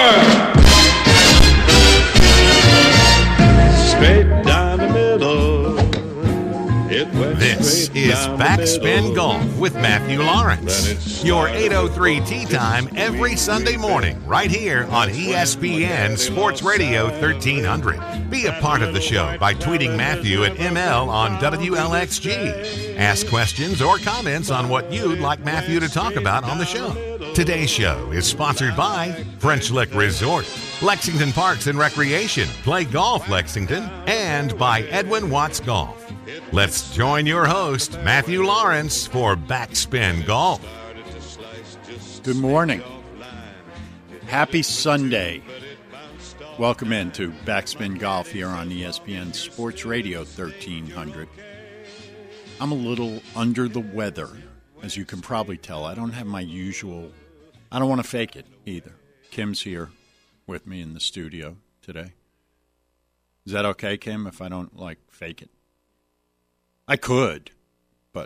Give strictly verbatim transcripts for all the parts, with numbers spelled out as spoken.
Straight down the middle. It went This straight is down the Backspin middle. Golf with Matthew Lawrence. Then it Your started eight oh three to tee rock. time every Sunday morning, right here on E S P N Sports Radio thirteen hundred. Be a part of the show by tweeting Matthew at M L on W L X G. Ask questions or comments on what you'd like Matthew to talk about on the show. Today's show is sponsored by French Lick Resort, Lexington Parks and Recreation, Play Golf Lexington, and by Edwin Watts Golf. Let's join your host, Matthew Lawrence, for Backspin Golf. Good morning. Happy Sunday. Welcome into Backspin Golf here on E S P N Sports Radio thirteen hundred. I'm a little under the weather, as you can probably tell. I don't have my usual, I don't want to fake it either. Kim's here with me in the studio today. Is that okay, Kim, if I don't, like, fake it? I could, but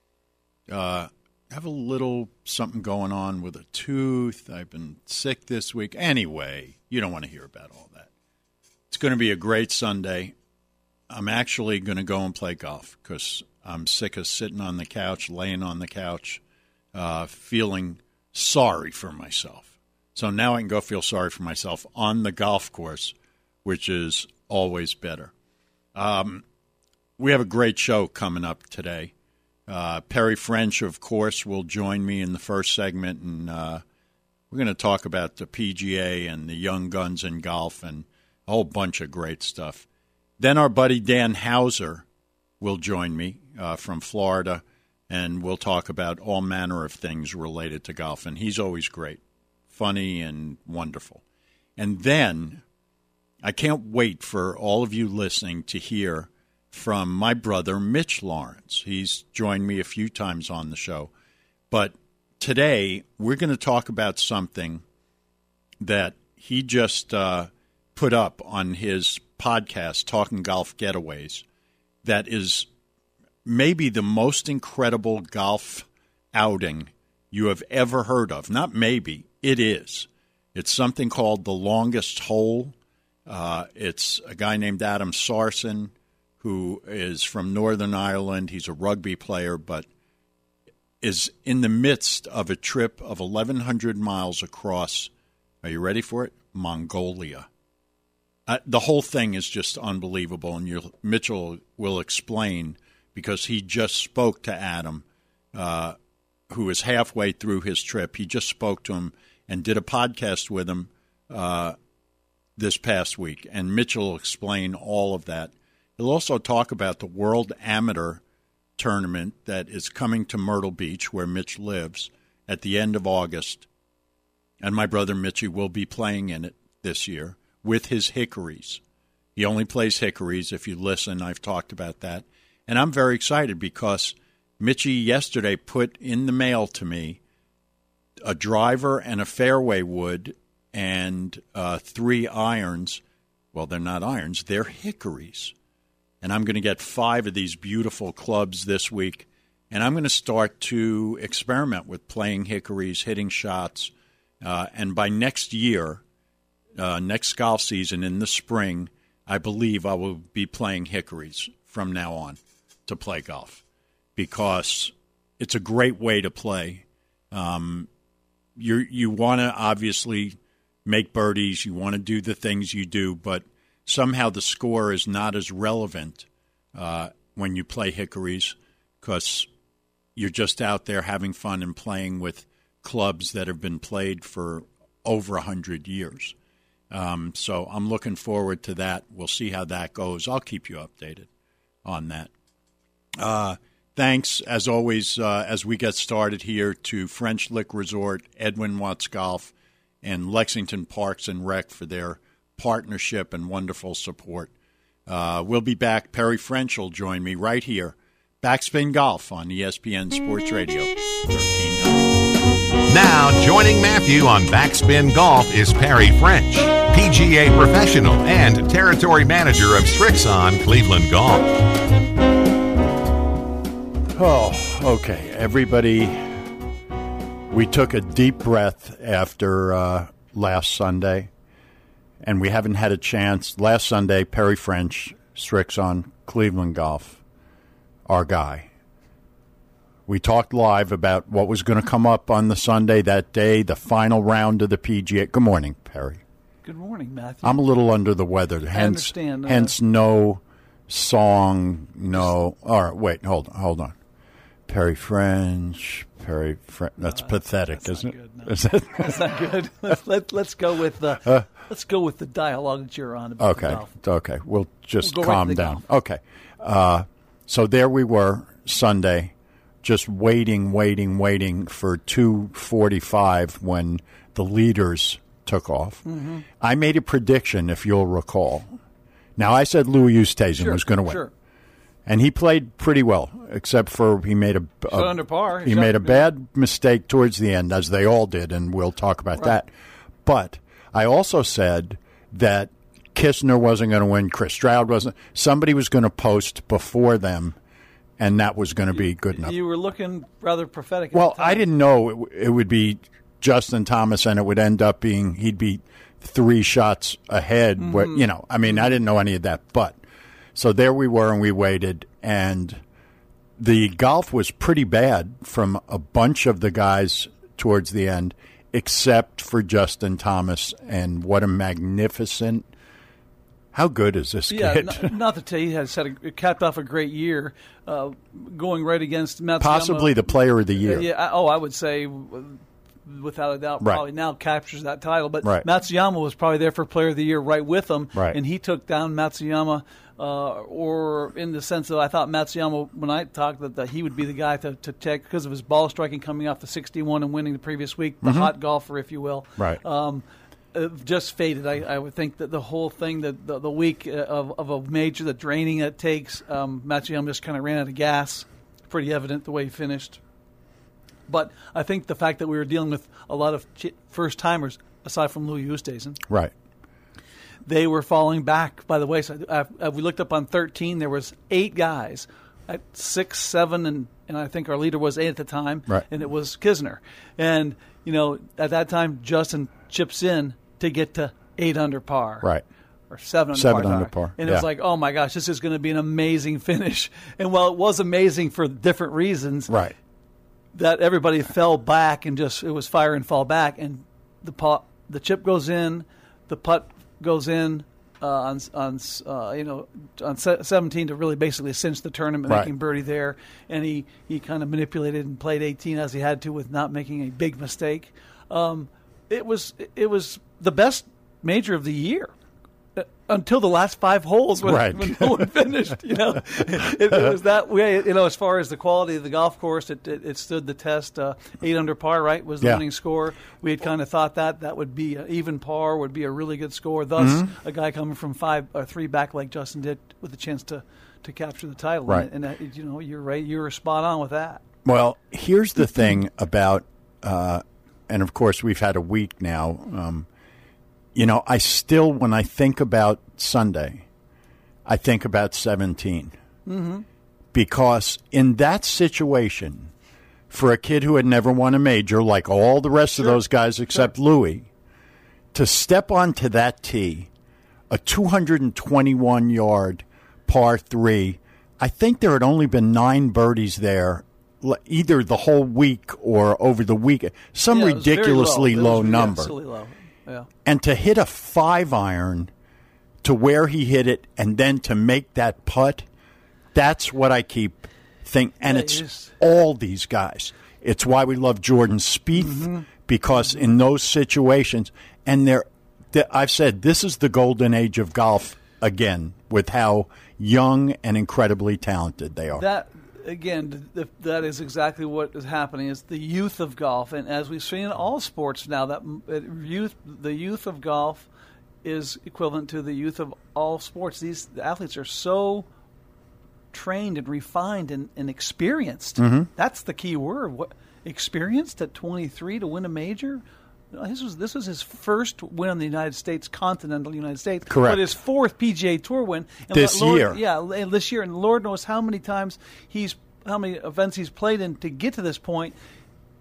uh, I have a little something going on with a tooth. I've been sick this week. Anyway, you don't want to hear about all that. It's going to be a great Sunday. I'm actually going to go and play golf because I'm sick of sitting on the couch, laying on the couch, uh, feeling sorry for myself. So now I can go feel sorry for myself on the golf course, which is always better. Um, we have a great show coming up today. Uh, Perry French, of course, will join me in the first segment, and uh, we're going to talk about the P G A and the young guns in golf and a whole bunch of great stuff. Then our buddy Dan Hauser will join me uh, from Florida, and we'll talk about all manner of things related to golf, and he's always great, funny, and wonderful. And then I can't wait for all of you listening to hear from my brother, Mitch Lawrence. He's joined me a few times on the show. But today, we're going to talk about something that he just uh, put up on his podcast, Talking Golf Getaways, that is maybe the most incredible golf outing you have ever heard of. Not maybe, it is. It's something called The Longest Hole. Uh, it's a guy named Adam Sarson, who is from Northern Ireland. He's a rugby player, but is in the midst of a trip of eleven hundred miles across, are you ready for it? Mongolia. Uh, the whole thing is just unbelievable, and you'll, Mitchell will explain, because he just spoke to Adam, uh, who is halfway through his trip. He just spoke to him and did a podcast with him uh, this past week, and Mitchell will explain all of that. He'll also talk about the World Amateur Tournament that is coming to Myrtle Beach, where Mitch lives, at the end of August. And my brother Mitchie will be playing in it this year with his Hickories. He only plays Hickories. If you listen, I've talked about that. And I'm very excited because Mitchie yesterday put in the mail to me a driver and a fairway wood and uh, three irons. Well, they're not irons. They're Hickories. And I'm going to get five of these beautiful clubs this week. And I'm going to start to experiment with playing Hickories, hitting shots. Uh, and by next year, uh, next golf season in the spring, I believe I will be playing Hickories from now on to play golf. Because it's a great way to play. Um, you you want to obviously make birdies. You want to do the things you do, but somehow the score is not as relevant uh, when you play Hickories because you're just out there having fun and playing with clubs that have been played for over one hundred years. Um, so I'm looking forward to that. We'll see how that goes. I'll keep you updated on that. Uh, thanks, as always, uh, as we get started here, to French Lick Resort, Edwin Watts Golf, and Lexington Parks and Rec for their partnership and wonderful support. Uh, we'll be back. Perry French will join me right here. Backspin Golf on E S P N Sports Radio thirteen hundred. Now, joining Matthew on Backspin Golf is Perry French, P G A professional and territory manager of Srixon Cleveland Golf. Oh, okay. Everybody, we took a deep breath after uh, last Sunday, and we haven't had a chance. Last Sunday, Perry French, Strix on Cleveland Golf, our guy. We talked live about what was going to come up on the Sunday that day, the final round of the P G A. Good morning, Perry. Good morning, Matthew. I'm a little under the weather. Hence, I understand. Uh, hence no song, no. All right, wait, hold on, hold on. Perry French, Perry French. That's uh, pathetic, that's isn't it? No. Is that? That's not good. Let's, let, let's go with the uh, let's go with the dialogue that you're on about okay, the golf. Okay, we'll just we'll calm right down. Golf. Okay, uh, so there we were Sunday, just waiting, waiting, waiting for two forty-five when the leaders took off. Mm-hmm. I made a prediction, if you'll recall. Now, I said Louis Oosthuizen sure, was going to win. Sure. And he played pretty well, except for he made a, a so under par. He made a bad mistake towards the end, as they all did, and we'll talk about right. that. But I also said that Kistner wasn't going to win, Chris Stroud wasn't. Somebody was going to post before them, and that was going to be good enough. You were looking rather prophetic. Well, at the time. I didn't know it, it would be Justin Thomas, and it would end up being he'd be three shots ahead. Mm-hmm. Where, you know, I mean, I didn't know any of that, but so there we were, and we waited, and the golf was pretty bad from a bunch of the guys towards the end, except for Justin Thomas, and what a magnificent. How good is this yeah, kid? Not, not that he has had a, capped off a great year, uh, going right against Matsuyama. Possibly the player of the year. Uh, yeah. I, oh, I would say, without a doubt, right. probably now captures that title. But right. Matsuyama was probably there for Player of the Year right with him, right. and he took down Matsuyama. Uh, or in the sense that I thought Matsuyama, when I talked, that, that he would be the guy to, to take because of his ball striking coming off the sixty-one and winning the previous week, the mm-hmm. hot golfer, if you will. Right. Um, Uh, just faded. I, I would think that the whole thing, that the, the week of, of a major, the draining it takes, um, Matsuyama just kind of ran out of gas. Pretty evident the way he finished. But I think the fact that we were dealing with a lot of ch- first-timers, aside from Louis Oosthuizen, right, they were falling back by the wayside. Uh, uh, we looked up on thirteen, there was eight guys at six, seven, and, and I think our leader was eight at the time, right. and it was Kisner. And, you know, at that time, Justin chips in to get to eight under par. Right. Or seven under seven par. Under par. And yeah. it was like, oh, my gosh, this is going to be an amazing finish. And while it was amazing for different reasons, right. that everybody fell back and just, it was fire and fall back. And the pot, the chip goes in, the putt goes in uh, on, on uh, you know, on seventeen to really basically cinch the tournament, right. making birdie there. And he, he kind of manipulated and played eighteen as he had to with not making a big mistake. Um, it was it was the best major of the year uh, until the last five holes when, right. when no one finished. You know, it, it was that way. You know, as far as the quality of the golf course, it it, it stood the test. Uh, eight under par, right, was the yeah. winning score. We had kind of thought that that would be a, even par would be a really good score. Thus, mm-hmm. a guy coming from five or three back like Justin did with a chance to, to capture the title. Right. And, and uh, you know, you're right. You were spot on with that. Well, here's the thing about. Uh, And, of course, we've had a week now. Um, you know, I still, when I think about Sunday, I think about seventeen. Mm-hmm. Because in that situation, for a kid who had never won a major, like all the rest sure. of those guys except sure. Louis, to step onto that tee, a two hundred twenty-one yard par three, I think there had only been nine birdies there either the whole week or over the weekend, some yeah, ridiculously low, low was, number. Yeah, silly low. Yeah. And to hit a five iron to where he hit it and then to make that putt, that's what I keep thinking. And yeah, it's just... all these guys. It's why we love Jordan Spieth, mm-hmm. because in those situations, and they're, they're, I've said this is the golden age of golf again, with how young and incredibly talented they are. That Again, th- that is exactly what is happening. Is the youth of golf, and as we've seen in all sports now, that youth, the youth of golf, is equivalent to the youth of all sports. These athletes are so trained and refined and, and experienced. Mm-hmm. That's the key word. What experienced at twenty-three to win a major? This was this was his first win in the United States, continental United States. Correct. But his fourth P G A Tour win and this Lord, year. Yeah, this year, and Lord knows how many times he's, how many events he's played in to get to this point.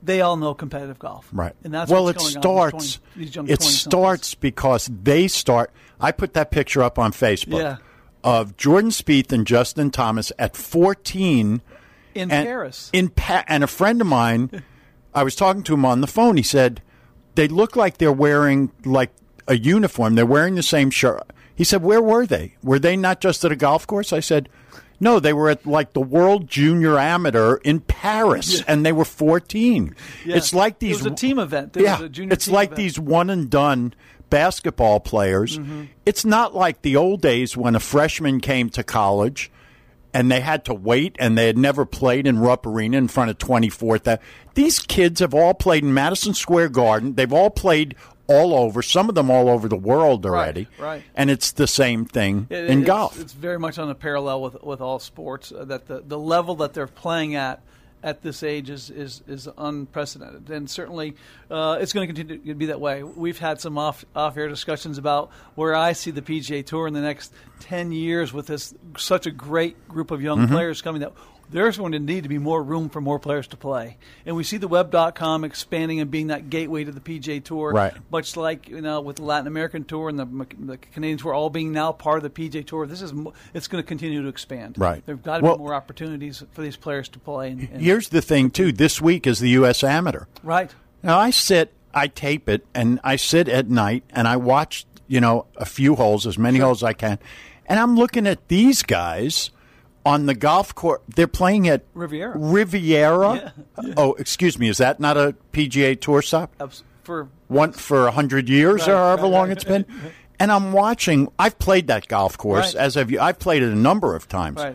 they all know competitive golf. Right. And that's well, what's it going on starts. with these young It starts because they start. I put that picture up on Facebook Yeah. of Jordan Spieth and Justin Thomas at fourteen in and, Paris. In pa- and a friend of mine, I was talking to him on the phone. He said they look like they're wearing like a uniform. They're wearing the same shirt. He said, "Where were they? Were they not just at a golf course?" I said, "No, they were at like the World Junior Amateur in Paris, Yeah. and they were fourteen." Yeah. It's like these. It was a team event. There yeah, was a junior it's team like event. these one and done basketball players. Mm-hmm. It's not like the old days when a freshman came to college and they had to wait and they had never played in Rupp Arena in front of twenty-four thousand. These kids have all played in Madison Square Garden. They've all played all over, some of them all over the world already. Right, right. And it's the same thing It- in it's, golf. It's very much on a parallel with with all sports. Uh, that the, the level that they're playing at at this age is is, is unprecedented, and certainly uh, it's going to continue to be that way. We've had some off off air discussions about where I see the P G A Tour in the next ten years with this such a great group of young Mm-hmm. players coming up. There's going to need to be more room for more players to play. And we see the web dot com expanding and being that gateway to the P G A Tour. Right. Much like, you know, with the Latin American Tour and the, the Canadian Tour all being now part of the P G A Tour. This is it's going to continue to expand. Right. There've got to Well- be more opportunities for these players to play. And, and Here's the thing, too. This week is the U S Amateur. right. Now, I sit, I tape it, and I sit at night, and I watch, you know, a few holes, as many holes as I can, and I'm looking at these guys on the golf course. They're playing at Riviera. Riviera? Yeah, yeah. Oh, excuse me. Is that not a P G A Tour stop? Abs- For One for one hundred years Right, or however right, long right. it's been? And I'm watching. I've played that golf course, Right. as have you. I've played it a number of times. right.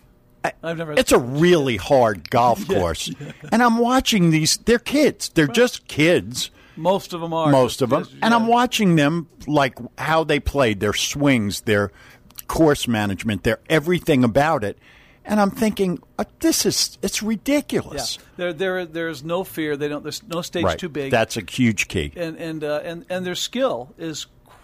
I've never. It's a really hard golf course. And I'm watching these. They're kids. They're just kids. most of them are. Most of them. Just- And yeah. I'm watching them, like, how they played, their swings, their course management, their everything about it. And I'm thinking, uh, this is, it's Yeah. ridiculous. There, there, there's no fear. They don't. There's no stage Right. too big. That's a huge key. and and uh, and and their skill is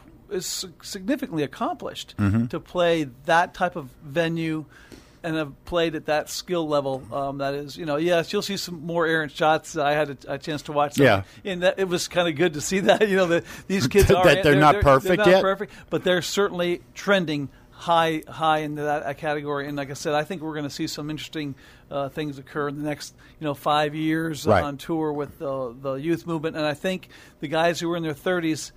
is significantly accomplished Mm-hmm. to play that type of venue and have played at that skill level. Um, that is, you know, yes, you'll see some more errant shots. I had a, a chance to watch. Some, Yeah. and that, it was kind of good to see that. You know, that these kids are That they're not perfect they're not yet? perfect, but they're certainly trending high high into that uh, category. And like I said, I think we're going to see some interesting uh, things occur in the next you know five years Right. on tour with the the youth movement. And I think the guys who are in their thirties.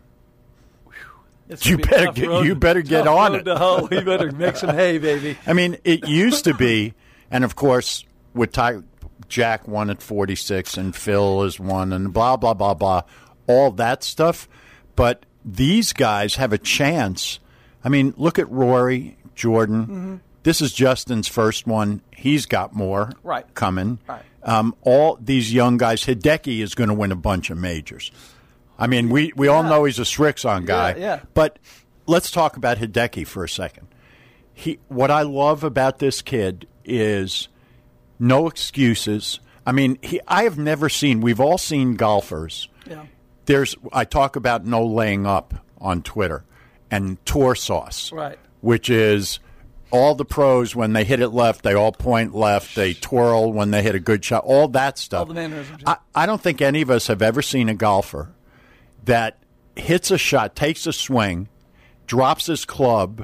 It's You gonna be a better tough get- road- you better get tough on road it. to hoe. You better make some hay, baby. I mean, it used to be, and of course, with Ty, Jack won at forty-six, and Phil is one, and blah, blah, blah, blah, all that stuff. But these guys have a chance. I mean, look at Rory, Jordan. Mm-hmm. This is Justin's first one. He's got more Right. coming. Right. Um, all these young guys. Hideki is going to win a bunch of majors. I mean, we, we all Yeah. know he's a Srixon guy. Yeah, yeah. But let's talk about Hideki for a second. He, what I love about this kid is no excuses. I mean, he, I have never seen. We've all seen golfers. Yeah. There's. I talk about no laying up on Twitter and tour sauce, Right. which is all the pros when they hit it left, they all point left. They twirl when they hit a good shot. All that stuff. All the mannerisms. I, I don't think any of us have ever seen a golfer that hits a shot, takes a swing, drops his club,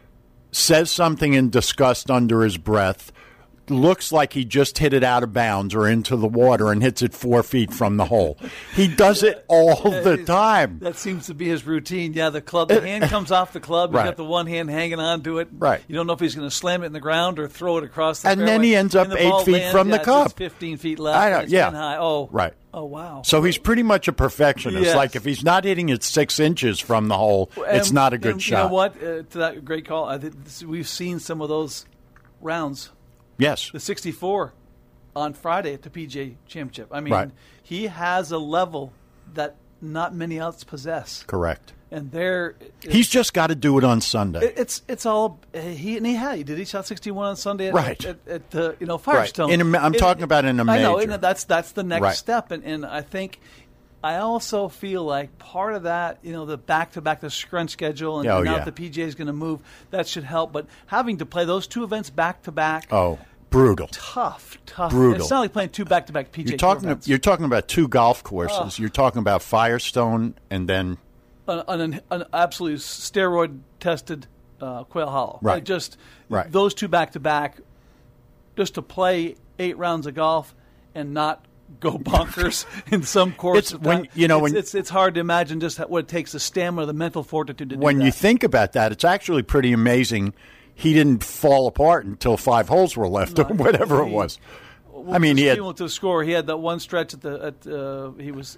says something in disgust under his breath, looks like he just hit it out of bounds or into the water and hits it four feet from the hole. He does it all Yeah, the he's- time. That seems to be his routine. Yeah, the club, the hand comes off the club. He's Right. got the one hand hanging on to it. Right. You don't know if he's going to slam it in the ground or throw it across the And then fairway. he ends up And the eight ball feet lands, from yeah, the it's cup. just fifteen feet left. I know, and it's yeah. ten high. Oh, Right. Oh, wow. So he's pretty much a perfectionist. Yes. Like if he's not hitting it six inches from the hole, it's And- not a good and shot. You know what? Uh, to that great call, I think this, we've seen some of those rounds. Yes. The sixty-four on Friday at the P G A Championship. I mean, Right. he has a level that not many else possess. Correct. And there, He's just got to do it on Sunday. It- It's it's all uh, he and he had he did he shot sixty-one on Sunday at, Right. at, at, uh, you know Firestone. In a- I'm talking about in a I know, major. and that's that's the next Right. step, and, and I think I also feel like part of that, you know, the back to back the scrunch schedule, and Oh, now yeah. that the P G A is going to move, that should help. But having to play those two events back to back, Oh. Brutal. Tough, tough. Brutal. It's not like playing two back-to-back P G A You're talking. Tour events. You're talking about two golf courses. Oh. You're talking about Firestone and then An, an, an absolute steroid-tested uh, Quail Hollow. Right. Like just Right. those two back-to-back, just to play eight rounds of golf and not go bonkers in some course. It's when- you know, it's, when- it's it's hard to imagine just what it takes, the stamina, the mental fortitude to do when that. you think about that, it's actually pretty amazing. He didn't fall apart until five holes were left, No, or whatever he- it was. I mean, he had to the score. He had that one stretch at the at uh, he was,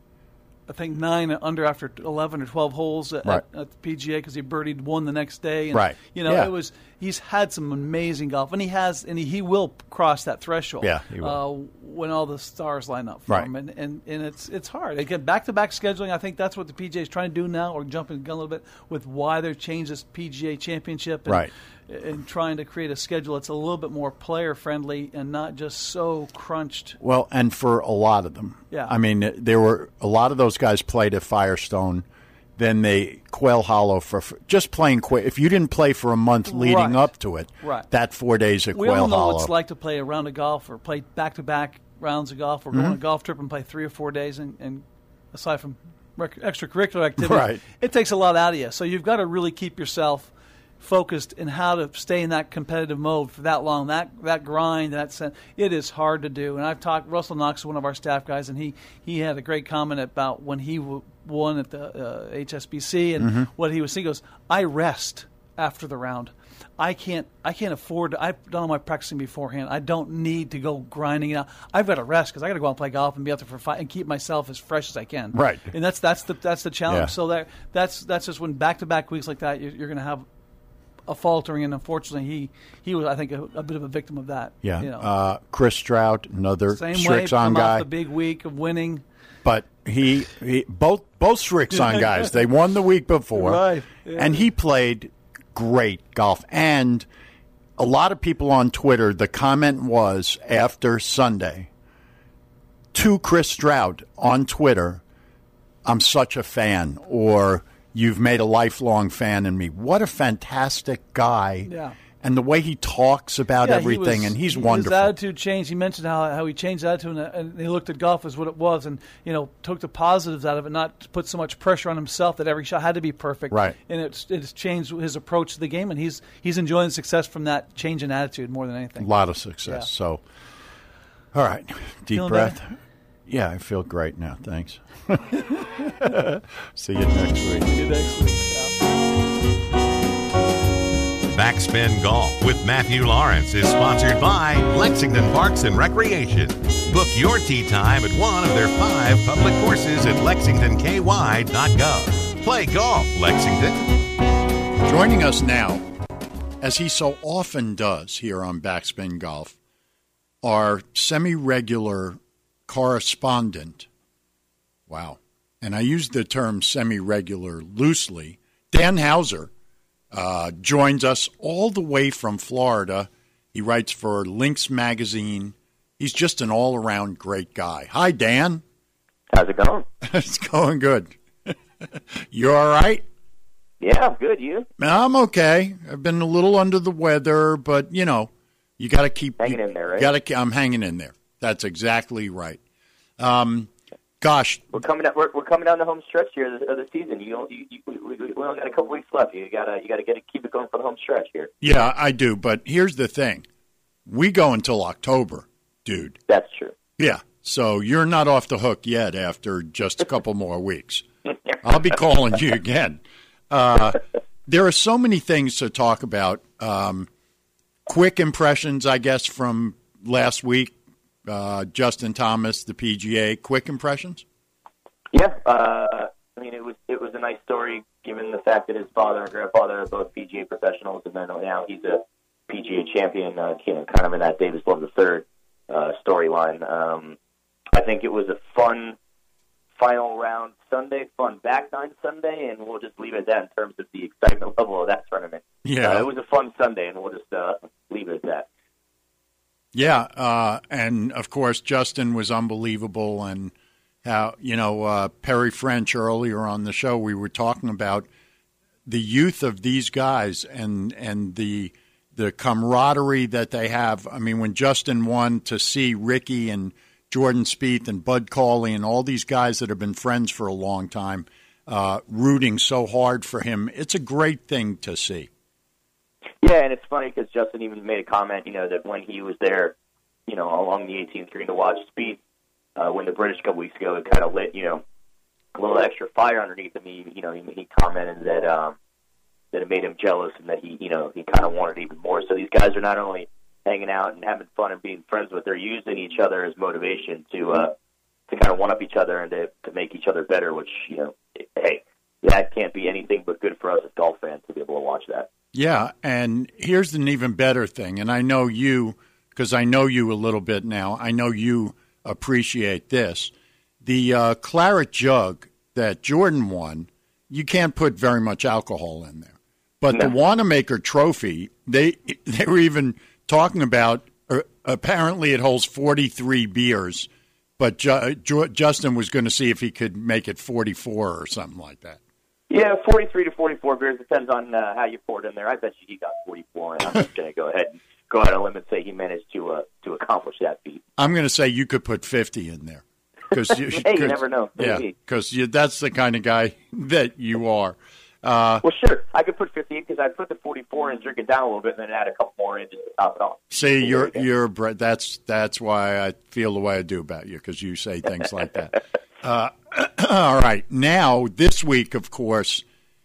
I think nine under after eleven or twelve holes at, Right. at, at the P G A because he birdied one the next day. And, Right. You know, Yeah. it was he's had some amazing golf, and he has, and he, he will cross that threshold. Yeah, he will. Uh, when all the stars line up for Right. him, and, and and it's it's hard. Again, back to back scheduling. I think that's what the P G A is trying to do now, or jumping the gun a little bit with why they've changed this P G A Championship. And, Right. And trying to create a schedule that's a little bit more player friendly and not just so crunched. Well, and for a lot of them. Yeah. I mean, there were a lot of those guys played at Firestone. Then they Quail Hollow for, for just playing. Quail. If you didn't play for a month leading Right. up to it, Right. that four days at We Quail all know Hollow. what it's like to play a round of golf or play back-to-back rounds of golf or go on a golf trip and play three or four days. And, and aside from rec- extracurricular activity, Right. it takes a lot out of you. So you've got to really keep yourself focused in how to stay in that competitive mode for that long. That that grind, that sen- it is hard to do. And I've talked. Russell Knox is one of our staff guys, and he he had a great comment about when he w- won at the uh, H S B C and Mm-hmm. what he was saying. He goes, I rest after the round. I can't. I can't afford. To, I've done all my practicing beforehand. I don't need to go grinding it out. I've got to rest because I got to go out and play golf and be out there for five and keep myself as fresh as I can. Right. And that's that's the that's the challenge. Yeah. So that that's that's just when back to back weeks like that, you're, you're going to have a faltering, and unfortunately, he he was I think a, a bit of a victim of that. yeah. You know. uh, Chris Stroud, another Same way, Strixon come guy. off the big week of winning. But he, he both both Strixon guys, they won the week before, Right, yeah. and he played great golf. And a lot of people on Twitter, the comment was after Sunday to Chris Stroud on Twitter, "I'm such a fan," or "You've made a lifelong fan in me." What a fantastic guy! Yeah. And the way he talks about Yeah, he everything, was- and he's his wonderful. His attitude changed. He mentioned how, how he changed his attitude, and, and he looked at golf as what it was, and you know took the positives out of it, not to put so much pressure on himself that every shot had to be perfect. Right. And it's it's changed his approach to the game, and he's he's enjoying success from that change in attitude more than anything. A lot of success. Yeah. So, all right, deep Feeling breath. better? Yeah, I feel great now. Thanks. See you next week. See you next week. Yeah. Backspin Golf with Matthew Lawrence is sponsored by Lexington Parks and Recreation. Book your tee time at one of their five public courses at lexington k y dot gov. Play golf, Lexington. Joining us now, as he so often does here on Backspin Golf, our semi-regular correspondent. Wow. And I use the term semi-regular loosely. Dan Hauser uh, joins us all the way from Florida. He writes for Lynx Magazine. He's just an all-around great guy. Hi, Dan. How's it going? It's going good. You all right? Yeah, I'm good. You? I'm okay. I've been a little under the weather, but, you know, you got to keep... Hanging you, in there, right? Gotta, I'm hanging in there. That's exactly right. Um, gosh, We're coming out. We're, we're coming down the home stretch here of the, of the season. You, don't- you, you we, we, we only got a couple weeks left. You gotta you gotta get it, keep it going for the home stretch here. yeah, I do. But here's the thing. We go until October, dude. That's true. Yeah. So you're not off the hook yet after just a couple more weeks. I'll be calling you again. Uh, there are so many things to talk about. Um, quick impressions, I guess, from last week. Uh, Justin Thomas, the P G A. Quick impressions? Yeah. Uh, I mean, it was it was a nice story given the fact that his father and grandfather are both P G A professionals, and then now he's a P G A champion. Uh, you know, kind of in that Davis Love the Third uh, storyline. Um, I think it was a fun final round Sunday, fun back nine Sunday, and we'll just leave it at that in terms of the excitement level of that tournament. Yeah. Uh, it was a fun Sunday, and we'll just uh, leave it at that. Yeah, uh, and of course Justin was unbelievable, and how you know uh, Perry French earlier on the show we were talking about the youth of these guys and and the the camaraderie that they have. I mean, when Justin won, to see Ricky and Jordan Spieth and Bud Cauley and all these guys that have been friends for a long time uh, rooting so hard for him, it's a great thing to see. Yeah, and it's funny because Justin even made a comment, you know, that when he was there, you know, along the eighteenth green to watch Spieth uh, win the British a couple weeks ago, it kind of lit, you know, a little extra fire underneath him. He, you know, he, he commented that um, that it made him jealous and that he, you know, he kind of wanted even more. So these guys are not only hanging out and having fun and being friends, but they're using each other as motivation to uh, to kind of one up each other and to, to make each other better. Which, you know, hey, that can't be anything but good for us as golf fans to be able to watch that. Yeah, and here's an even better thing, and I know you, because I know you a little bit now, I know you appreciate this. The uh, Claret Jug that Jordan won, you can't put very much alcohol in there. But no. The Wanamaker Trophy, they they were even talking about, uh, apparently it holds forty-three beers, but Ju- Ju- Justin was going to see if he could make it forty-four or something like that. Yeah, forty-three to forty-four beers. Depends on uh, how you pour it in there. I bet you he got forty-four, and I'm just going to go ahead and go out on a limb and say he managed to uh, to accomplish that feat. I'm going to say you could put fifty in there. Cause you, hey, cause, you never know. Maybe. Yeah, because that's the kind of guy that you are. Uh, well, sure. I could put fifty in because I'd put the forty-four and drink it down a little bit and then add a couple more in just to top it off. See, you're, you're, that's, that's why I feel the way I do about you, because you say things like that. Uh, all right. Now, this week, of course,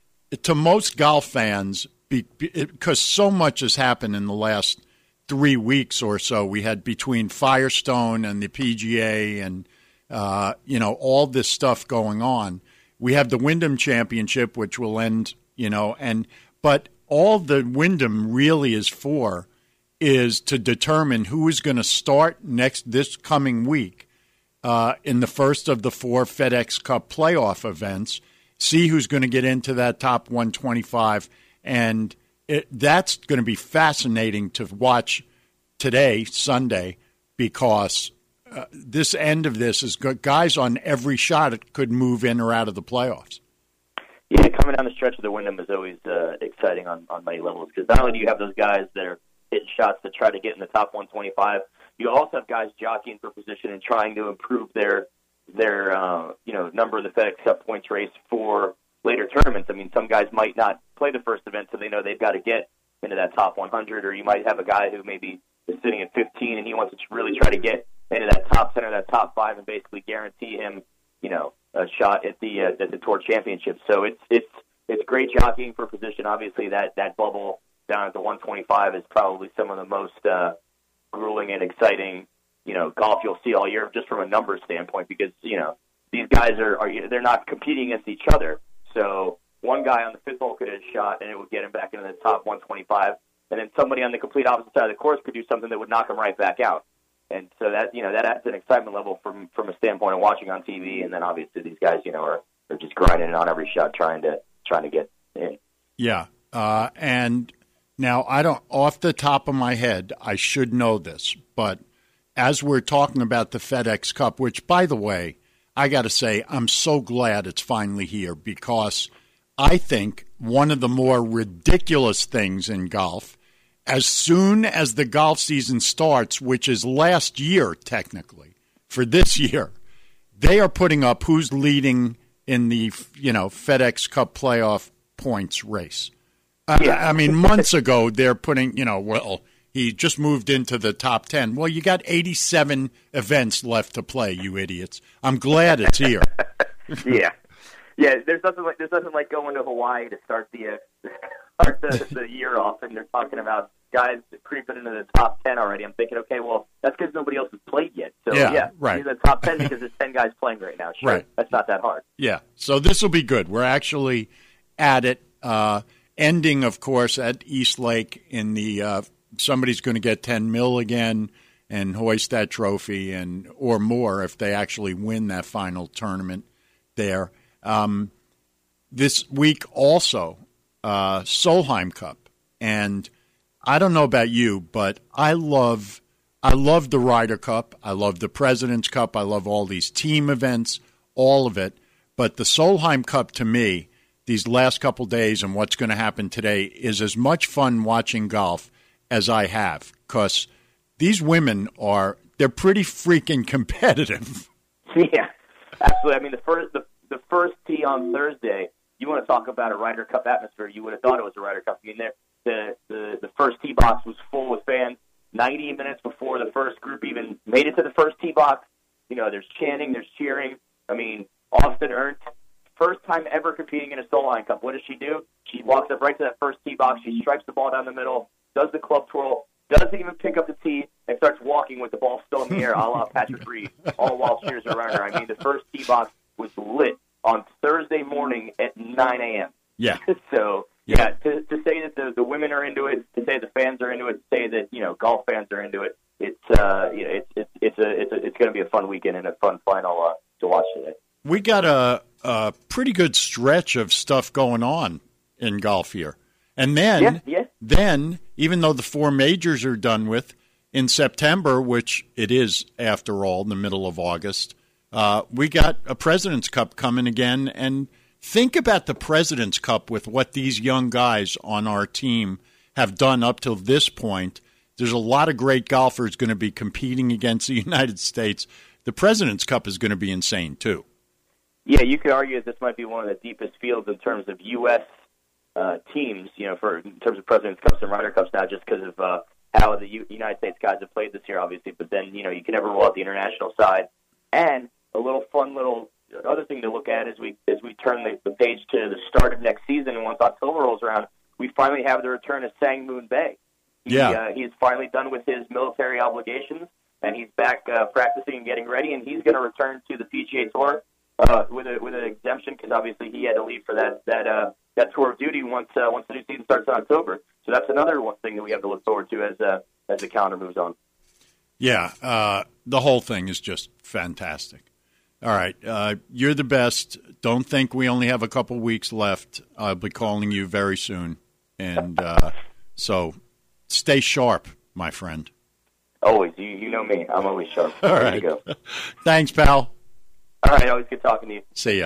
to most golf fans, because so much has happened in the last three weeks or so, we had between Firestone and the P G A and, uh, you know, all this stuff going on. We have the Wyndham Championship, which will end, you know, and but all the Wyndham really is for is to determine who is going to start next this coming week uh, in the first of the four FedEx Cup playoff events. See who's going to get into that top one twenty-five, and it, that's going to be fascinating to watch today, Sunday, because uh, this end of this is good. Guys on every shot it could move in or out of the playoffs. Yeah, coming down the stretch of the Wyndham is always uh, exciting on, on many levels, because not only do you have those guys that are hitting shots to try to get in the top one twenty-five, you also have guys jockeying for position and trying to improve their their uh, you know number of the FedEx Cup points race for later tournaments. I mean, some guys might not play the first event, so they know they've got to get into that top one hundred, or you might have a guy who maybe is sitting at fifteen and he wants to really try to get into that top ten or that top five and basically guarantee him, you know, a shot at the uh, at the Tour Championship. So it's it's it's great jockeying for position. Obviously, that that bubble down at the one twenty-five is probably some of the most uh, grueling and exciting, you know, golf you'll see all year, just from a numbers standpoint, because, you know, these guys are, are they're not competing against each other. So one guy on the fifth hole could hit a shot and it would get him back into the top one twenty-five, and then somebody on the complete opposite side of the course could do something that would knock him right back out. And so that, you know, that adds an excitement level from from a standpoint of watching on T V. And then obviously these guys, you know, are, are just grinding it on every shot, trying to trying to get in. Yeah, uh, and now I don't, off the top of my head, I should know this, but as we're talking about the FedEx Cup, which, by the way, I got to say, I'm so glad it's finally here, because I think one of the more ridiculous things in golf, as soon as the golf season starts, which is last year technically, for this year, they are putting up who's leading in the, you know, FedEx Cup playoff points race. Yeah. I, I mean, months ago, they're putting, you know, well, he just moved into the top ten. Well, you got eighty-seven events left to play, you idiots. I'm glad it's here. yeah. Yeah, there's nothing like there's nothing like going to Hawaii to start the uh, start the, the year off, and they're talking about guys creeping into the top ten already. I'm thinking, okay, well, that's because nobody else has played yet. So yeah, yeah right. He's in the top ten because there's ten guys playing right now. Sure, right. That's not that hard. Yeah, so this will be good. We're actually at it. Uh, ending, of course, at East Lake in the uh, somebody's going to get ten mil again and hoist that trophy, and or more if they actually win that final tournament there. Um, this week also, uh, Solheim Cup, and I don't know about you, but I love I love the Ryder Cup, I love the President's Cup, I love all these team events, all of it. But the Solheim Cup, to me, these last couple days and what's going to happen today, is as much fun watching golf as I have, because these women are, they're pretty freaking competitive. Yeah, absolutely. I mean, the first the, the first tee on Thursday, you want to talk about a Ryder Cup atmosphere, you would have thought it was a Ryder Cup. I mean, there, the, the, the first tee box was full with fans. ninety minutes before the first group even made it to the first tee box, you know, there's chanting, there's cheering. I mean, Austin Ernst, first time ever competing in a Solheim Cup. What does she do? She walks up right to that first tee box. She strikes the ball down the middle, does the club twirl, doesn't even pick up the tee, and starts walking with the ball still in the air, a la Patrick Reed, all while cheers around her. I mean, the first tee box was lit on Thursday morning at nine a.m. Yeah. So, yeah, to, to say that the, the women are into it, to say the fans are into it, to say that, you know, golf fans are into it, it's uh, you know, it's it's it's a it's a, it's going to be a fun weekend and a fun final uh, to watch today. We got a, a pretty good stretch of stuff going on in golf here, and then yeah, yeah. then even though the four majors are done with in September, which it is after all, in the middle of August, uh, we got a President's Cup coming again, and think about the President's Cup with what these young guys on our team have done up till this point. There's a lot of great golfers going to be competing against the United States. The President's Cup is going to be insane, too. Yeah, you could argue that this might be one of the deepest fields in terms of U S uh, teams, you know, for in terms of President's Cups and Ryder Cups now, just because of uh, how the U- United States guys have played this year, obviously. But then, you know, you can never rule out the international side. And a little fun little other thing to look at as we as we turn the, the page to the start of next season, and once October rolls around, we finally have the return of Sang Moon Bae. He, yeah, uh, he's finally done with his military obligations, and he's back uh, practicing and getting ready, and he's going to return to the P G A Tour uh, with a with an exemption because obviously he had to leave for that that uh, that tour of duty once uh, once the new season starts in October. So that's another one thing that we have to look forward to as uh, as the calendar moves on. Yeah, uh, the whole thing is just fantastic. All right, uh, you're the best. Don't think we only have a couple weeks left. I'll be calling you very soon, and uh, so stay sharp, my friend. Always, you you know me. I'm always sharp. All There right, you go. Thanks, pal. All right, always good talking to you. See ya.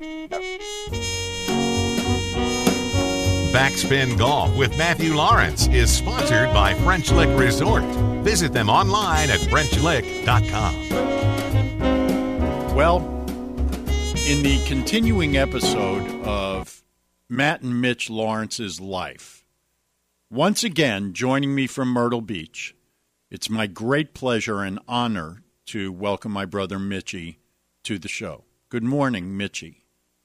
Backspin Golf with Matthew Lawrence is sponsored by French Lick Resort. Visit them online at french lick dot com. Well, in the continuing episode of Matt and Mitch Lawrence's life, once again joining me from Myrtle Beach, it's my great pleasure and honor to welcome my brother Mitchie to the show. Good morning, Mitchie.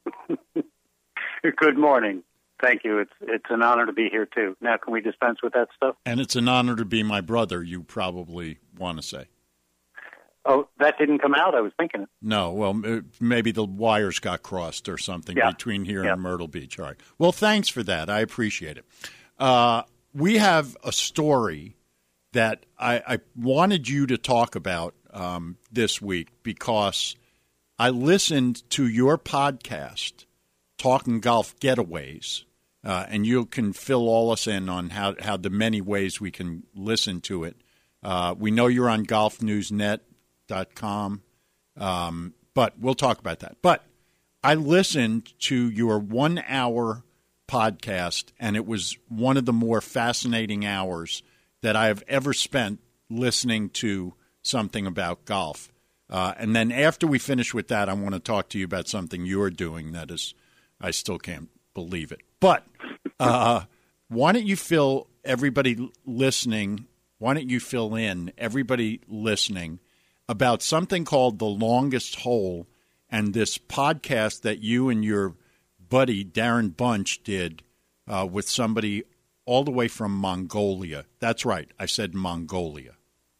Good morning. Thank you. It's it's an honor to be here, too. Now, can we dispense with that stuff? And it's an honor to be my brother, you probably want to say. Oh, that didn't come out? I was thinking it. No, well, maybe the wires got crossed or something yeah. between here yeah. and Myrtle Beach. All right. Well, thanks for that. I appreciate it. Uh, we have a story that I, I wanted you to talk about um, this week because I listened to your podcast, Talking Golf Getaways, uh, and you can fill all us in on how, how the many ways we can listen to it. Uh, we know you're on golf news net dot com, um, but we'll talk about that. But I listened to your one-hour podcast, and it was one of the more fascinating hours that I have ever spent listening to something about golf. Uh, and then after we finish with that, I want to talk to you about something you're doing that is, I still can't believe it. But uh, why don't you fill everybody listening, why don't you fill in everybody listening about something called The Longest Hole and this podcast that you and your buddy Darren Bunch did uh, with somebody all the way from Mongolia. That's right. I said Mongolia.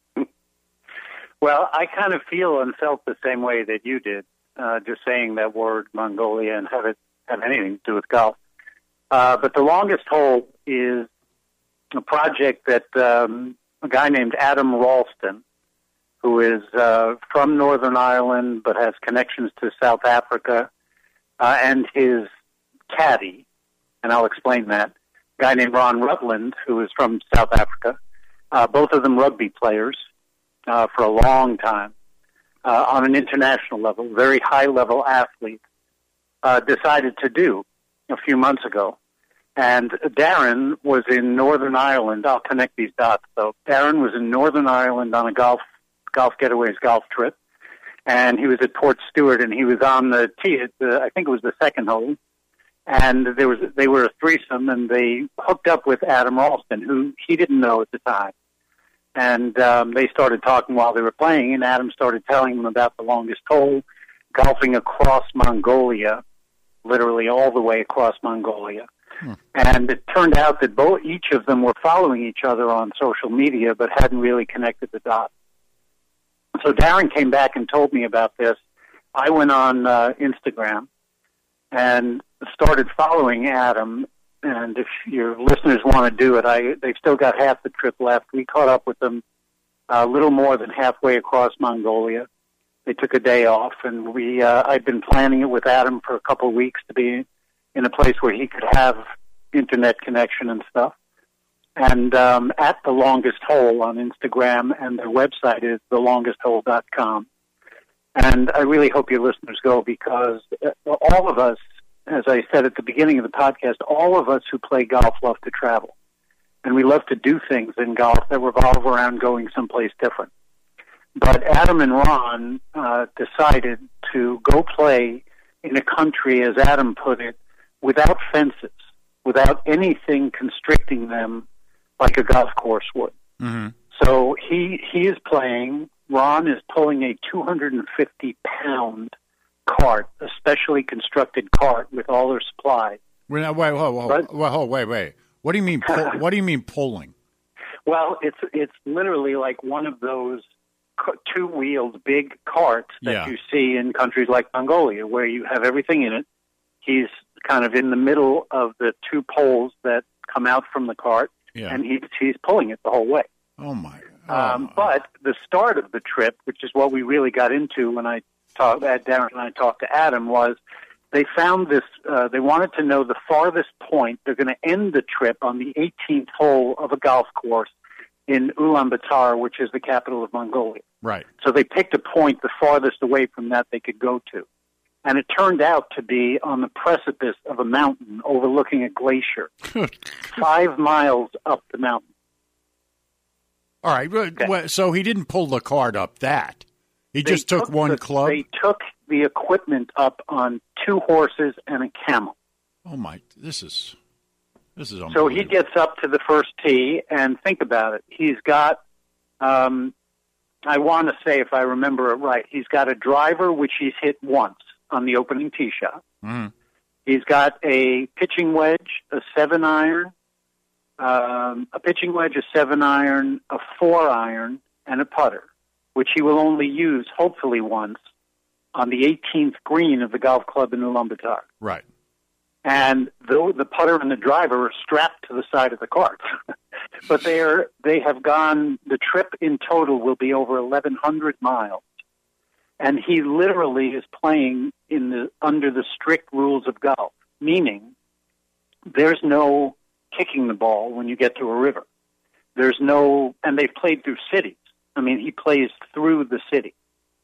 Well, I kind of feel and felt the same way that you did, uh, just saying that word Mongolia and have it have anything to do with golf. Uh, but The Longest Hole is a project that um, a guy named Adam Ralston, who is uh, from Northern Ireland but has connections to South Africa, uh, and his caddy, and I'll explain that, a guy named Ron Rutland, who is from South Africa, uh, both of them rugby players uh, for a long time, uh, on an international level, very high-level athletes, uh, decided to do a few months ago. And Darren was in Northern Ireland. I'll connect these dots. So Darren was in Northern Ireland on a golf golf getaways golf trip, and he was at Port Stewart, and he was on the tee at the, I think it was the second hole, and there was they were a threesome, and they hooked up with Adam Ralston, who he didn't know at the time. And um, they started talking while they were playing, and Adam started telling them about the longest hole, golfing across Mongolia, literally all the way across Mongolia. Hmm. And it turned out that both each of them were following each other on social media, but hadn't really connected the dots. So Darren came back and told me about this. I went on uh, Instagram and started following Adam. And if your listeners want to do it, I they've still got half the trip left. We caught up with them a little more than halfway across Mongolia. They took a day off, and we uh, I'd been planning it with Adam for a couple of weeks to be in a place where he could have internet connection and stuff. And um, at The Longest Hole on Instagram, and their website is the longest hole dot com. And I really hope your listeners go, because all of us, as I said at the beginning of the podcast, all of us who play golf love to travel. And we love to do things in golf that revolve around going someplace different. But Adam and Ron uh, decided to go play in a country, as Adam put it, without fences, without anything constricting them like a golf course would. Mm-hmm. So he he is playing. Ron is pulling a two hundred fifty pound cart, a specially constructed cart with all their supplies. Wait, wait, wait, wait, wait, wait, wait. What do you mean? Pull, what do you mean pulling? Well, it's it's literally like one of those two-wheeled big carts that yeah. you see in countries like Mongolia, where you have everything in it. He's kind of in the middle of the two poles that come out from the cart, yeah. and he's he's pulling it the whole way. Oh my! Oh. Um, but the start of the trip, which is what we really got into when I talked, Darren and I talked to Adam, was they found this. Uh, they wanted to know the farthest point. They're going to end the trip on the eighteenth hole of a golf course in Ulaanbaatar, which is the capital of Mongolia. Right. So they picked a point the farthest away from that they could go to. And it turned out to be on the precipice of a mountain overlooking a glacier, five miles up the mountain. All right. Okay. So he didn't pull the cart up that. He they just took, took one the, club? They took the equipment up on two horses and a camel. Oh, my. This is this is So unbelievable. he gets up to the first tee, and think about it. He's got, um, I want to say, if I remember it right, he's got a driver which he's hit once on the opening tee shot. Mm. He's got a pitching wedge, a seven iron, um, a pitching wedge, a seven iron, a four iron, and a putter, which he will only use, hopefully once, on the eighteenth green of the golf club in Ulaanbaatar. Right. And the, the putter and the driver are strapped to the side of the cart. But they are, they have gone, the trip in total will be over eleven hundred miles. And he literally is playing in the under the strict rules of golf, meaning there's no kicking the ball when you get to a river. There's no, and they've played through cities. I mean, he plays through the city.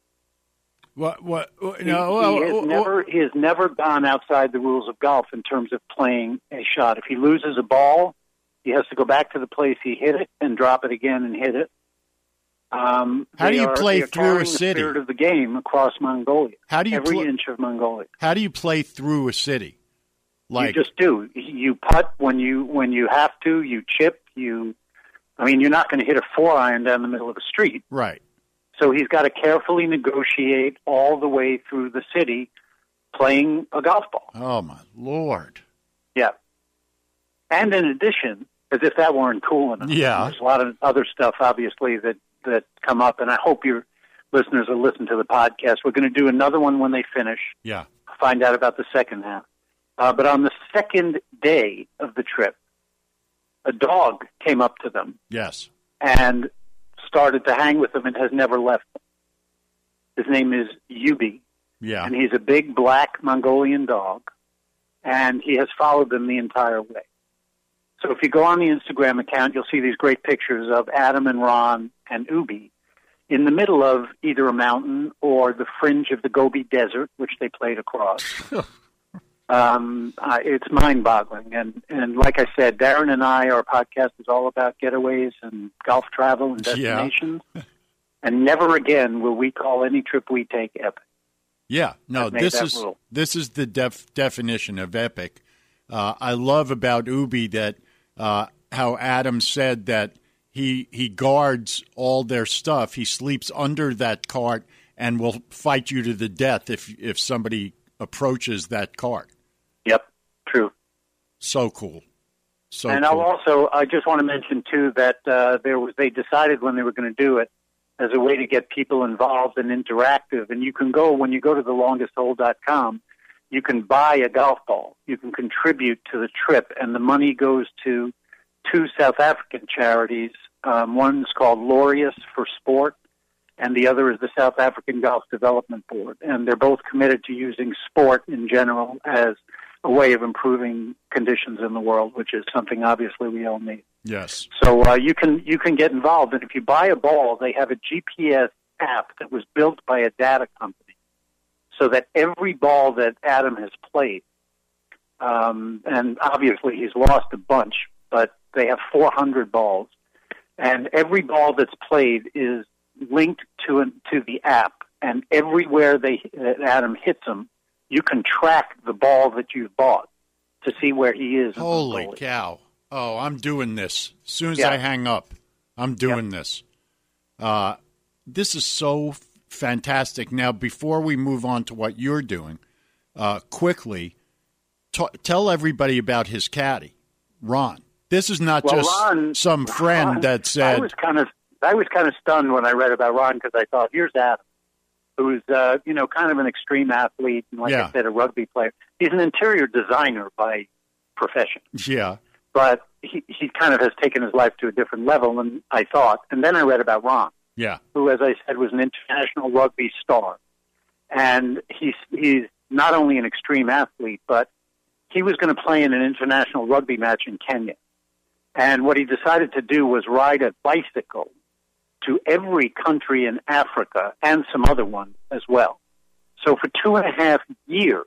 What? What? No. He, well, he, has well, never, he has never gone outside the rules of golf in terms of playing a shot. If he loses a ball, he has to go back to the place he hit it and drop it again and hit it. Um, how do you are, play through a the city? Spirit of the game across Mongolia. How do you every pl- inch of Mongolia? How do you play through a city? Like you just do. You putt when you when you have to. You chip. You. I mean, you're not going to hit a four iron down the middle of a street. Right. So he's got to carefully negotiate all the way through the city, playing a golf ball. Oh my Lord! Yeah. And in addition, as if that weren't cool enough, yeah, there's a lot of other stuff, obviously, that that come up, and I hope your listeners will listen to the podcast. We're going to do another one when they finish. Yeah. Find out about the second half. Uh, but on the second day of the trip, a dog came up to them. Yes. And started to hang with them and has never left them. His name is Yubi. Yeah. And he's a big black Mongolian dog, and he has followed them the entire way. So if you go on the Instagram account, you'll see these great pictures of Adam and Ron and Ubi in the middle of either a mountain or the fringe of the Gobi Desert, which they played across. Um, uh, it's mind-boggling. And, and like I said, Darren and I, our podcast is all about getaways and golf travel and destinations. Yeah. And never again will we call any trip we take epic. Yeah, no, this is rule. this is the def- definition of epic. Uh, I love about Ubi that uh, how Adam said that he he guards all their stuff. He sleeps under that cart and will fight you to the death if if somebody approaches that cart. Yep, true. So cool. So and cool. I'll also, I just want to mention too that uh, there was they decided when they were going to do it as a way to get people involved and interactive. And you can go when you go to the longest hole dot com. You can buy a golf ball. You can contribute to the trip, and the money goes to two South African charities. Um, one's called Laureus for Sport, and the other is the South African Golf Development Board. And they're both committed to using sport in general as a way of improving conditions in the world, which is something obviously we all need. Yes. So uh, you can you can get involved, and if you buy a ball, they have a G P S app that was built by a data company, so that every ball that Adam has played, um, and obviously he's lost a bunch, but they have four hundred balls, and every ball that's played is linked to an, to the app, and everywhere they that Adam hits them, you can track the ball that you've bought to see where he is. Holy cow. Oh, I'm doing this. As soon as yeah. I hang up, I'm doing yep. this. Uh, this is so fantastic. Now, before we move on to what you're doing, uh, quickly, t- tell everybody about his caddy, Ron. This is not well, just Ron, some friend Ron, that said... I was kind of I was kind of stunned when I read about Ron because I thought, here's Adam, who's, uh, you know, kind of an extreme athlete and, like yeah. I said, a rugby player. He's an interior designer by profession. Yeah. But he, he kind of has taken his life to a different level than I thought. And then I read about Ron, yeah, who, as I said, was an international rugby star. And he's, he's not only an extreme athlete, but he was going to play in an international rugby match in Kenya. And what he decided to do was ride a bicycle to every country in Africa and some other ones as well. So for two and a half years,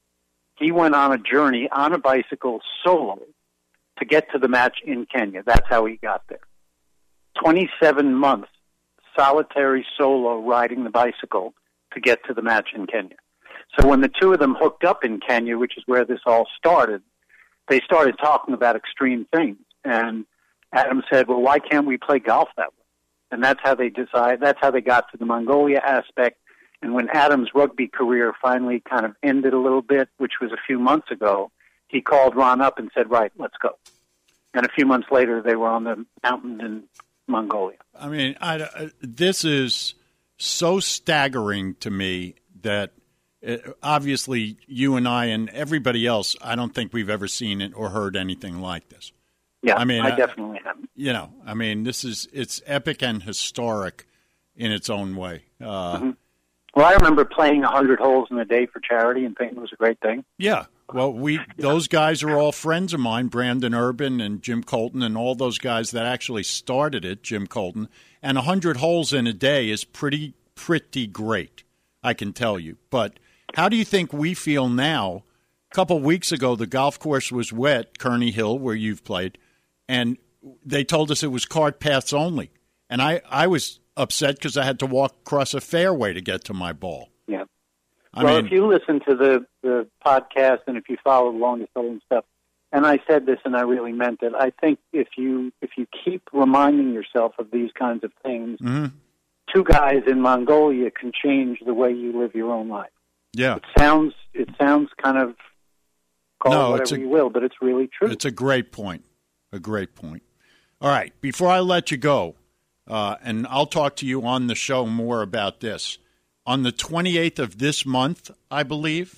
he went on a journey on a bicycle solo to get to the match in Kenya. That's how he got there. twenty-seven months, solitary solo riding the bicycle to get to the match in Kenya. So when the two of them hooked up in Kenya, which is where this all started, they started talking about extreme things. And Adam said, well, why can't we play golf that way? And that's how they decided, that's how they got to the Mongolia aspect. And when Adam's rugby career finally kind of ended a little bit, which was a few months ago, he called Ron up and said, right, let's go. And a few months later, they were on the mountain in Mongolia. I mean, I, I, this is so staggering to me that it, obviously you and I and everybody else, I don't think we've ever seen it or heard anything like this. Yeah, I mean, I definitely have. You know, I mean, this is, it's epic and historic in its own way. Uh, mm-hmm. Well, I remember playing one hundred holes in a day for charity and thinking it was a great thing. Yeah. Well, we those guys are all friends of mine, Brandon Urban and Jim Colton and all those guys that actually started it, Jim Colton. And one hundred holes in a day is pretty, pretty great, I can tell you. But how do you think we feel now? A couple weeks ago, the golf course was wet, Kearney Hill, where you've played, and they told us it was cart paths only. And I, I was upset because I had to walk across a fairway to get to my ball. Yeah. I well, mean, if you listen to the, the podcast and if you follow the longest hole and stuff, and I said this and I really meant it, I think if you if you keep reminding yourself of these kinds of things, mm-hmm. two guys in Mongolia can change the way you live your own life. Yeah. It sounds it sounds kind of call no, it whatever a, you will, but it's really true. It's a great point. A great point. All right, before I let you go, uh, and I'll talk to you on the show more about this. On the twenty-eighth of this month, I believe,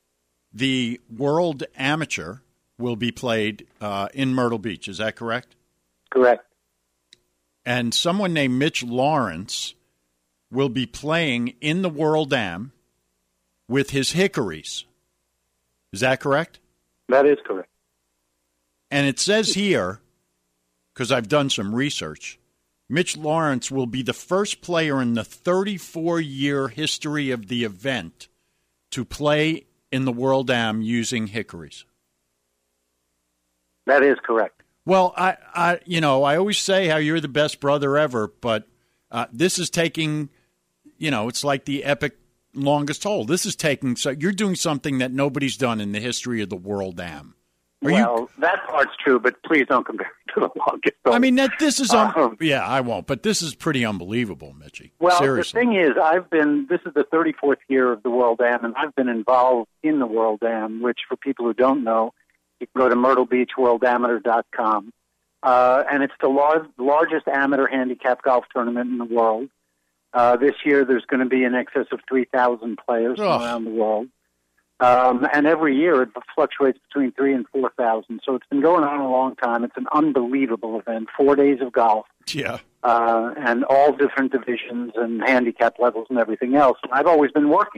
the World Amateur will be played uh, in Myrtle Beach. Is that correct? Correct. And someone named Mitch Lawrence will be playing in the World Am with his Hickories. Is that correct? That is correct. And it says here, because I've done some research, Mitch Lawrence will be the first player in the thirty-four year history of the event to play in the World Am using hickories. That is correct. Well, I, I, you know, I always say how you're the best brother ever, but uh, this is taking, you know, it's like the epic longest hole. This is taking, so you're doing something that nobody's done in the history of the World Am. Are well, you, that part's true, but please don't compare it to the longest hole. I mean, that this is, un- um, yeah, I won't, but this is pretty unbelievable, Mitchie. Well, Seriously. the thing is, I've been, this is the thirty-fourth year of the World Am, and I've been involved in the World Am, which for people who don't know, you can go to myrtle beach world amateur dot com. Uh, and it's the lar- largest amateur handicap golf tournament in the world. Uh, this year, there's going to be in excess of three thousand players from Oh. around the world. Um, and every year, it fluctuates between three and four thousand. So it's been going on a long time. It's an unbelievable event. Four days of golf, Yeah. uh, and all different divisions and handicap levels and everything else. And I've always been working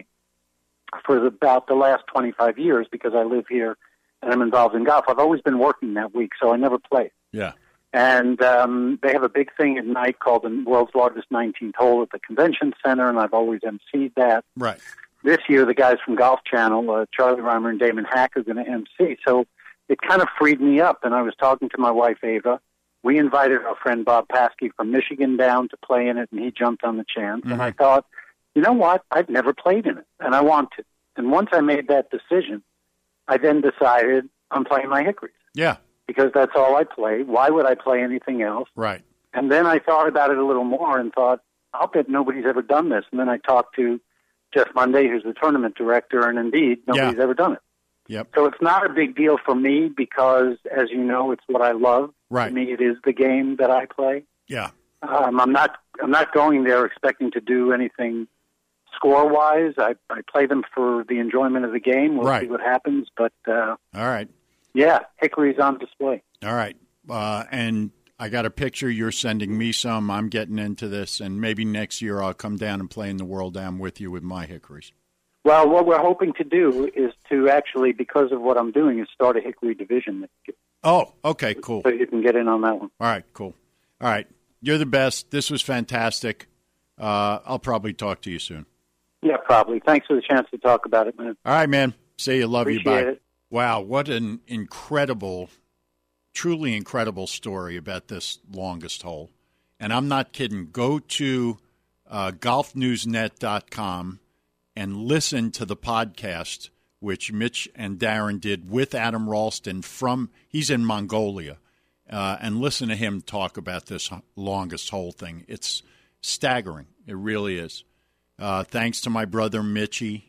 for the, about the last twenty-five years because I live here and I'm involved in golf. I've always been working that week, so I never played. Yeah. And um, they have a big thing at night called the world's largest nineteenth hole at the convention center, and I've always emceed that. Right. This year, the guys from Golf Channel, uh, Charlie Reimer and Damon Hack, are going to emcee. So it kind of freed me up, and I was talking to my wife, Ava. We invited our friend Bob Paskey from Michigan down to play in it, and he jumped on the chance. Mm-hmm. And I thought, you know what? I've never played in it, and I want to. And once I made that decision, I then decided I'm playing my hickories. Yeah. Because that's all I play. Why would I play anything else? Right. And then I thought about it a little more and thought, I'll bet nobody's ever done this. And then I talked to Jeff Monday, who's the tournament director, and indeed, nobody's Yeah. ever done it. Yep. So it's not a big deal for me because, as you know, it's what I love. Right. To me, it is the game that I play. Yeah. Um, I'm not. I'm not going there expecting to do anything score-wise. I, I play them for the enjoyment of the game. We'll Right. see what happens. But uh, All right. yeah, hickory's on display. All right. Uh, and I got a picture. You're sending me some. I'm getting into this. And maybe next year I'll come down and play in the World Am with you with my hickories. Well, what we're hoping to do is to actually, because of what I'm doing, is start a hickory division next year. Oh, okay, cool. So you can get in on that one. All right, cool. All right. You're the best. This was fantastic. Uh, I'll probably talk to you soon. Yeah, probably. Thanks for the chance to talk about it, man. All right, man. See you. Love Appreciate you. Bye. it. Wow, what an incredible, truly incredible story about this longest hole. And I'm not kidding. Go to uh, golf news net dot com and listen to the podcast, which Mitch and Darren did with Adam Ralston from, he's in Mongolia, uh, and listen to him talk about this longest hole thing. It's staggering. It really is. Uh, thanks to my brother Mitchie,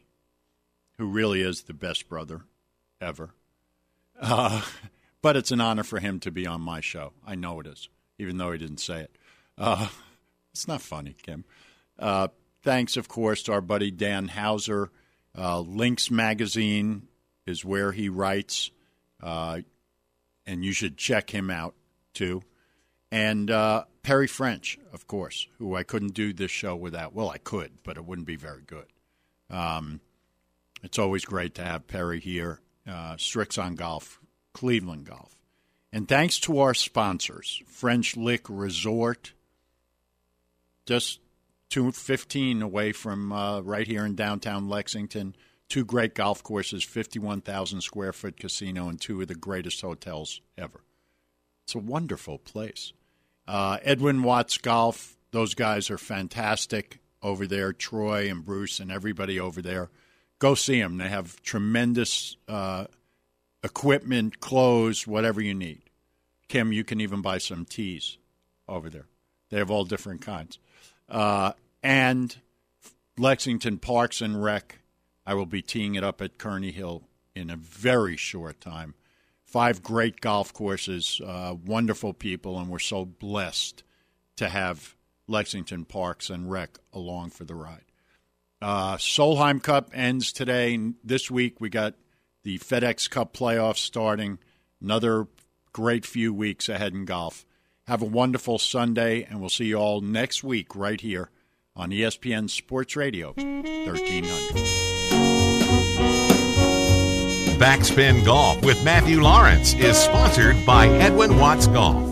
who really is the best brother ever. Uh, but it's an honor for him to be on my show. I know it is, even though he didn't say it. Uh, it's not funny, Kim. Uh, thanks, of course, to our buddy Dan Hauser. Uh, Links Magazine is where he writes, uh, and you should check him out, too. And uh, Perry French, of course, who I couldn't do this show without. Well, I could, but it wouldn't be very good. Um, it's always great to have Perry here. Uh, Strix on Golf, Cleveland Golf. And thanks to our sponsors, French Lick Resort, just two fifteen away from uh, right here in downtown Lexington. Two great golf courses, fifty-one thousand square foot casino, and two of the greatest hotels ever. It's a wonderful place. Uh, Edwin Watts Golf, those guys are fantastic over there. Troy and Bruce and everybody over there. Go see them. They have tremendous uh, equipment, clothes, whatever you need. Kim, you can even buy some teas over there. They have all different kinds. Uh, and Lexington Parks and Rec. I will be teeing it up at Kearney Hill in a very short time. Five great golf courses, uh, wonderful people, and we're so blessed to have Lexington Parks and Rec along for the ride. Uh, Solheim Cup ends today. This week we got the FedEx Cup playoffs starting. Another great few weeks ahead in golf. Have a wonderful Sunday, and we'll see you all next week right here on E S P N Sports Radio thirteen hundred. Backspin Golf with Matthew Lawrence is sponsored by Edwin Watts Golf.